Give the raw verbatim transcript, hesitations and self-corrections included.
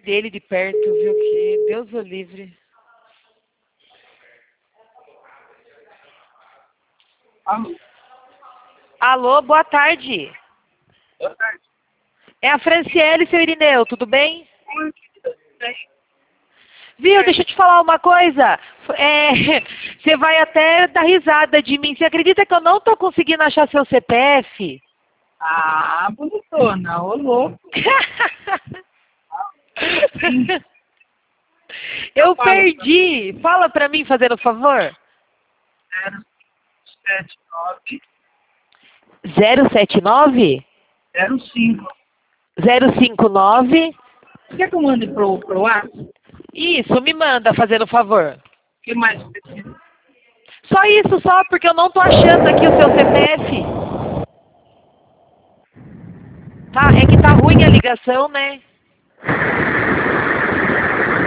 dele de perto, viu? Que Deus o livre. Alô? Alô, boa tarde. Boa tarde. É a Franciele, seu Irineu, tudo bem? Oi, querida, tudo bem? Viu, deixa eu te falar uma coisa. É, você vai até dar risada de mim. Você acredita que eu não tô conseguindo achar seu C P F? Ah, bonitona, ô louco. Sim. Eu Fala, perdi. Fala pra mim, fazendo favor. zero sete nove zero sete nove? zero cinco. zero cinco nove? Quer que eu mande pro, pro WhatsApp? Isso, me manda, fazendo favor. O que mais precisa? Só isso, só, porque eu não tô achando aqui o seu C P F. Tá, é que tá ruim a ligação, né?